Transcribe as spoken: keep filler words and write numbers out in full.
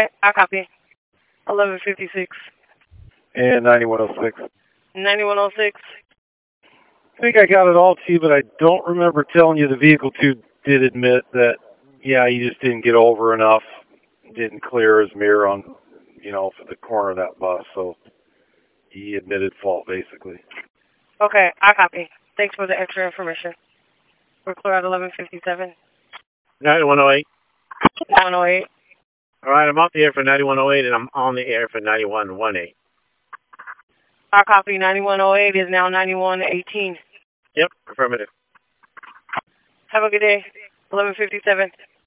Okay, I copy. eleven fifty-six. And ninety-one oh six. ninety-one oh six. I think I got it all to you, but I don't remember telling you the vehicle two did admit that, yeah, he just didn't get over enough, didn't clear his mirror on, you know, for the corner of that bus, so he admitted fault, basically. Okay, I copy. Thanks for the extra information. We're clear at eleven fifty-seven. ninety-one oh eight. nine oh eight. All right, I'm off the air for ninety-one oh eight, and I'm on the air for ninety-one eighteen. Our copy ninety-one oh eight is now ninety-one eighteen. Yep, affirmative. Have a good day. eleven fifty-seven.